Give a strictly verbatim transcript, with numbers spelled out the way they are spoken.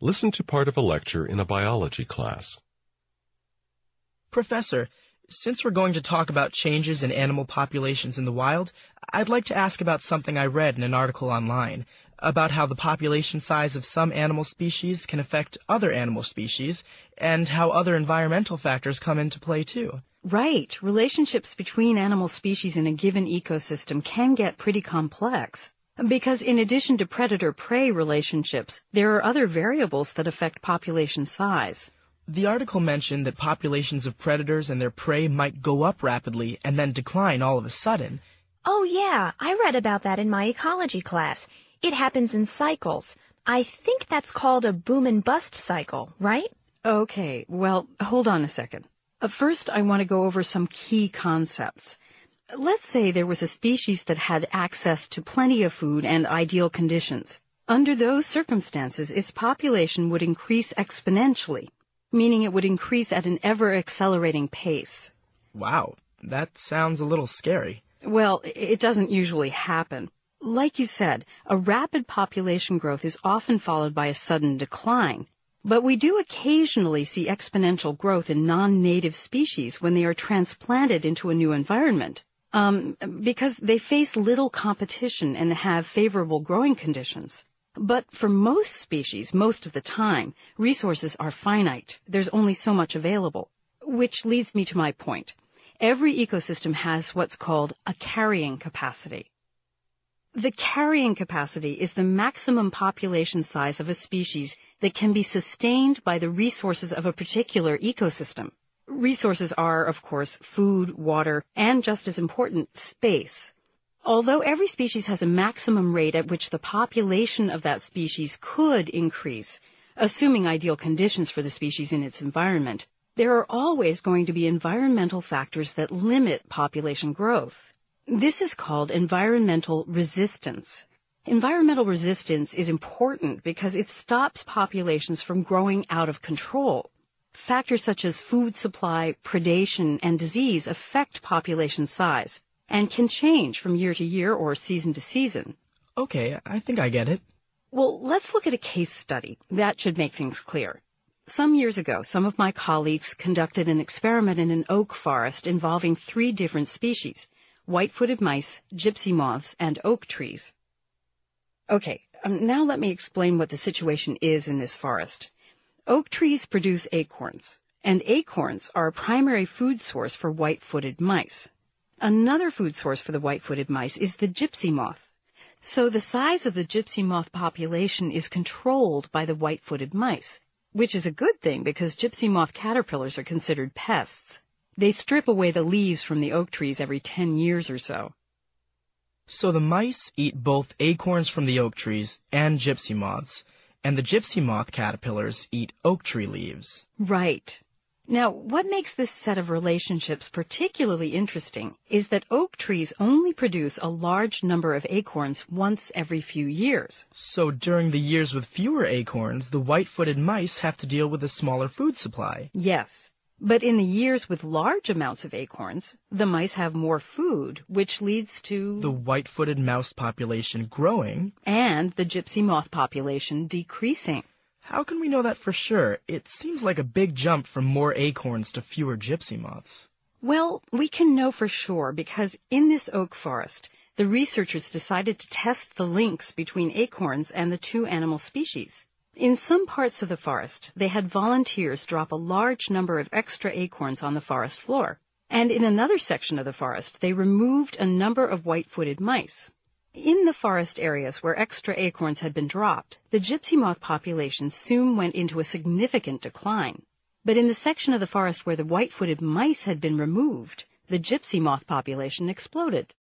Listen to part of a lecture in a biology class. Professor, since we're going to talk about changes in animal populations in the wild, I'd like to ask about something I read in an article online, about how the population size of some animal species can affect other animal species, and how other environmental factors come into play too. Right. Relationships between animal species in a given ecosystem can get pretty complex. Because in addition to predator-prey relationships, there are other variables that affect population size. The article mentioned that populations of predators and their prey might go up rapidly and then decline all of a sudden. Oh yeah, I read about that in my ecology class. It happens in cycles. I think that's called a boom and bust cycle, right? Okay, well, hold on a second. Uh, first, I want to go over some key concepts. Let's say there was a species that had access to plenty of food and ideal conditions. Under those circumstances, its population would increase exponentially, meaning it would increase at an ever-accelerating pace. Wow, that sounds a little scary. Well, it doesn't usually happen. Like you said, a rapid population growth is often followed by a sudden decline. But we do occasionally see exponential growth in non-native species when they are transplanted into a new environment, um, because they face little competition and have favorable growing conditions. But for most species, most of the time, resources are finite. There's only so much available. Which leads me to my point. Every ecosystem has what's called a carrying capacity. The carrying capacity is the maximum population size of a species that can be sustained by the resources of a particular ecosystem. Resources are, of course, food, water, and just as important, space. Although every species has a maximum rate at which the population of that species could increase, assuming ideal conditions for the species in its environment, there are always going to be environmental factors that limit population growth. This is called environmental resistance. Environmental resistance is important because it stops populations from growing out of control. Factors such as food supply, predation, and disease affect population size and can change from year to year or season to season. Okay, I think I get it. Well, let's look at a case study. That should make things clear. Some years ago, some of my colleagues conducted an experiment in an oak forest involving three different species: white-footed mice, gypsy moths, and oak trees. Okay, um, now let me explain what the situation is in this forest. Oak trees produce acorns, and acorns are a primary food source for white-footed mice. Another food source for the white-footed mice is the gypsy moth. So the size of the gypsy moth population is controlled by the white-footed mice, which is a good thing because gypsy moth caterpillars are considered pests. They strip away the leaves from the oak trees every ten years or so. So the mice eat both acorns from the oak trees and gypsy moths, and the gypsy moth caterpillars eat oak tree leaves. Right. Now, what makes this set of relationships particularly interesting is that oak trees only produce a large number of acorns once every few years. So during the years with fewer acorns, the white-footed mice have to deal with a smaller food supply. Yes. But in the years with large amounts of acorns, the mice have more food, which leads to the white-footed mouse population growing and the gypsy moth population decreasing. How can we know that for sure? It seems like a big jump from more acorns to fewer gypsy moths. Well, we can know for sure because in this oak forest, the researchers decided to test the links between acorns and the two animal species. In some parts of the forest, they had volunteers drop a large number of extra acorns on the forest floor. And in another section of the forest, they removed a number of white-footed mice. In the forest areas where extra acorns had been dropped, the gypsy moth population soon went into a significant decline. But in the section of the forest where the white-footed mice had been removed, the gypsy moth population exploded.